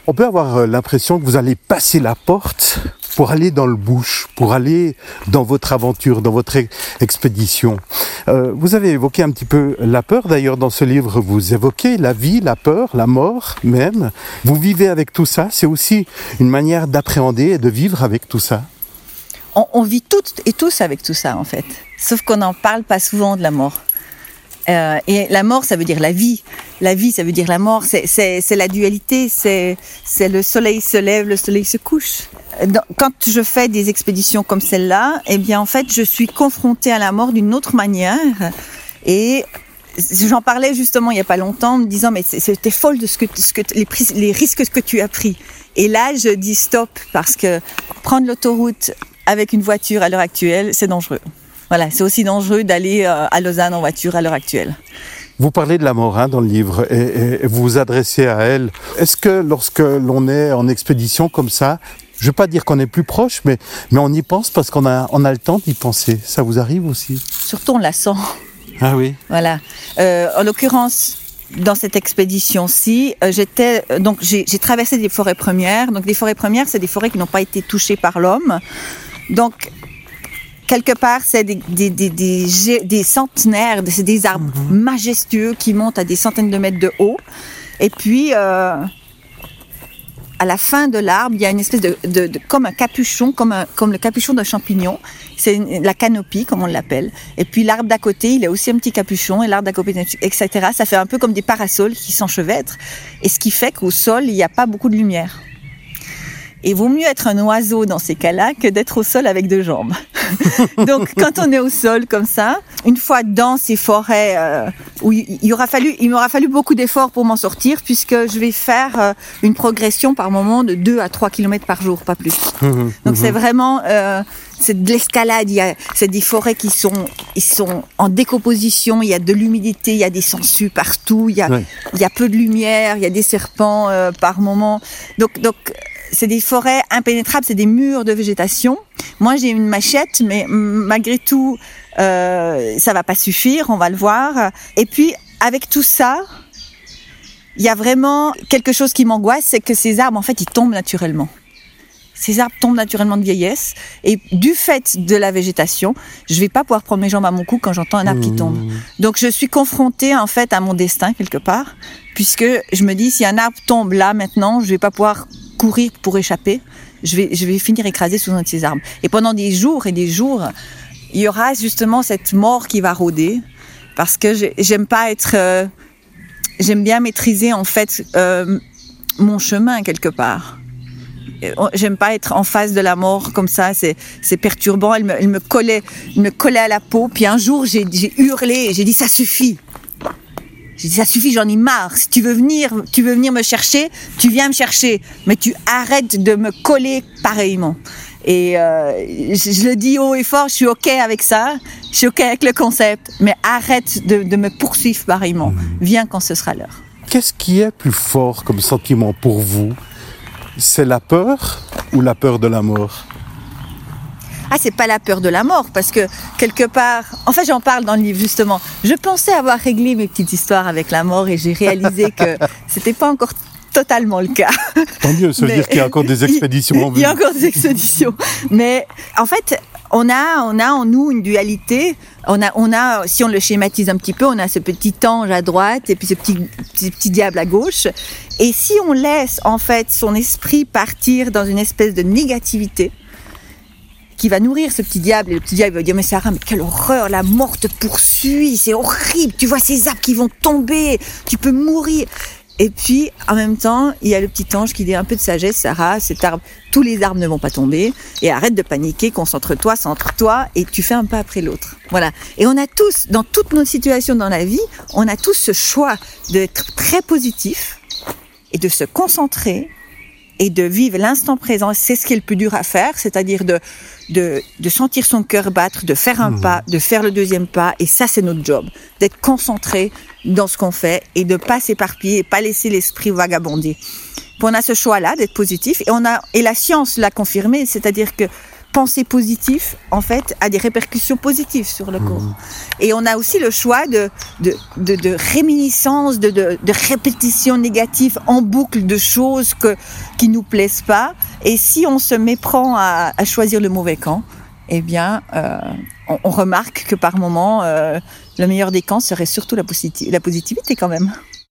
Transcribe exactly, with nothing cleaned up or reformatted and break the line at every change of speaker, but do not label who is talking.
On peut avoir l'impression que vous allez passer la porte pour aller dans le bush, pour aller dans votre aventure, dans votre expédition. Euh, vous avez évoqué un petit peu la peur. D'ailleurs, dans ce livre, vous évoquez la vie, la peur, la mort même. Vous vivez avec tout ça. C'est aussi une manière d'appréhender et de vivre avec tout ça.
On, on vit toutes et tous avec tout ça, en fait. Sauf qu'on n'en parle pas souvent de la mort. Euh, et la mort, ça veut dire la vie. La vie, ça veut dire la mort. C'est, c'est, c'est la dualité. C'est, c'est le soleil se lève, le soleil se couche. Dans, quand je fais des expéditions comme celle-là, eh bien, en fait, je suis confrontée à la mort d'une autre manière. Et j'en parlais justement il y a pas longtemps, en me disant mais c'était folle de ce que, ce que les, les risques que tu as pris. Et là, je dis stop parce que prendre l'autoroute avec une voiture à l'heure actuelle, c'est dangereux. Voilà, c'est aussi dangereux d'aller à Lausanne en voiture à l'heure actuelle.
Vous parlez de la mort hein, dans le livre et, et, et vous vous adressez à elle. Est-ce que lorsque l'on est en expédition comme ça, je ne veux pas dire qu'on est plus proche, mais, mais on y pense parce qu'on a, on a le temps d'y penser. Ça vous arrive aussi ?
Surtout on la sent.
Ah oui.
Voilà. Euh, en l'occurrence, dans cette expédition-ci, euh, j'étais donc j'ai, j'ai traversé des forêts premières. Donc des forêts premières, c'est des forêts qui n'ont pas été touchées par l'homme. Donc quelque part, c'est des, des, des, des, des centenaires, c'est des arbres mmh. majestueux qui montent à des centaines de mètres de haut. Et puis, euh, à la fin de l'arbre, il y a une espèce de, de, de comme un capuchon, comme, un, comme le capuchon d'un champignon. C'est une, la canopie, comme on l'appelle. Et puis l'arbre d'à côté, il a aussi un petit capuchon, et l'arbre d'à côté, et cetera. Ça fait un peu comme des parasols qui s'enchevêtrent. Et ce qui fait qu'au sol, il n'y a pas beaucoup de lumière. Et il vaut mieux être un oiseau dans ces cas-là que d'être au sol avec deux jambes. Donc, quand on est au sol comme ça, une fois dans ces forêts euh, où il, il, aura fallu, il m'aura fallu beaucoup d'efforts pour m'en sortir, puisque je vais faire euh, une progression par moment de deux à trois kilomètres par jour, pas plus. Mmh, Donc, mmh. c'est vraiment euh, c'est de l'escalade. Il y a, c'est des forêts qui sont, ils sont en décomposition. Il y a de l'humidité, il y a des sangsues partout. Il y a, ouais. il y a peu de lumière. Il y a des serpents euh, par moment. Donc, donc c'est des forêts impénétrables, c'est des murs de végétation. Moi, j'ai une machette, mais malgré tout, euh, ça va pas suffire, on va le voir. Et puis, avec tout ça, il y a vraiment quelque chose qui m'angoisse, c'est que ces arbres, en fait, ils tombent naturellement. Ces arbres tombent naturellement de vieillesse. Et du fait de la végétation, je vais pas pouvoir prendre mes jambes à mon cou quand j'entends un arbre mmh. qui tombe. Donc, je suis confrontée, en fait, à mon destin, quelque part, puisque je me dis, si un arbre tombe là, maintenant, je vais pas pouvoir courir pour échapper, je vais, je vais finir écrasée sous un de ces arbres. Et pendant des jours et des jours, il y aura justement cette mort qui va rôder, parce que j'aime pas être, euh, j'aime bien maîtriser en fait euh, mon chemin quelque part. J'aime pas être en face de la mort comme ça, c'est, c'est perturbant. Elle me, elle me collait, elle me collait à la peau. Puis un jour, j'ai, j'ai hurlé, j'ai dit ça suffit. J'ai dit ça suffit, j'en ai marre. Si tu veux venir, tu veux venir me chercher, tu viens me chercher, mais tu arrêtes de me coller pareillement. Et euh, je, je le dis haut et fort, je suis ok avec ça, je suis ok avec le concept, mais arrête de, de me poursuivre pareillement. Viens quand ce sera l'heure.
Qu'est-ce qui est plus fort comme sentiment pour vous ? C'est la peur ou la peur de la mort ?
Ah, c'est pas la peur de la mort, parce que quelque part, en fait, j'en parle dans le livre justement. Je pensais avoir réglé mes petites histoires avec la mort et j'ai réalisé que c'était pas encore totalement le cas.
Tant mieux, ça veut mais, dire qu'il y a encore des expéditions en vue.
Il y a encore des expéditions, mais en fait, on a, on a en nous une dualité. On a, on a, si on le schématise un petit peu, on a ce petit ange à droite et puis ce petit, ce petit diable à gauche. Et si on laisse en fait son esprit partir dans une espèce de négativité, qui va nourrir ce petit diable, et le petit diable va dire mais Sarah, mais quelle horreur, la mort te poursuit, c'est horrible, tu vois ces arbres qui vont tomber, tu peux mourir. Et puis en même temps il y a le petit ange qui dit un peu de sagesse, Sarah, cet arbre, tous les arbres ne vont pas tomber, et arrête de paniquer, concentre-toi, centre-toi, et tu fais un pas après l'autre. Voilà. Et on a tous, dans toutes nos situations dans la vie, on a tous ce choix d'être très positif et de se concentrer et de vivre l'instant présent. C'est ce qui est le plus dur à faire, c'est-à-dire de de de sentir son cœur battre, de faire un mmh. pas, de faire le deuxième pas, et ça c'est notre job, d'être concentré dans ce qu'on fait et de pas s'éparpiller et pas laisser l'esprit vagabonder. Puis on a ce choix-là d'être positif, et on a et la science l'a confirmé, c'est-à-dire que penser positif, en fait, a des répercussions positives sur le corps. Mmh. Et on a aussi le choix de, de, de, de réminiscence, de, de, de répétition négative en boucle de choses que, qui nous plaisent pas. Et si on se méprend à, à choisir le mauvais camp, eh bien, euh, on, on remarque que par moment, euh, le meilleur des camps serait surtout la, posit- la positivité quand même.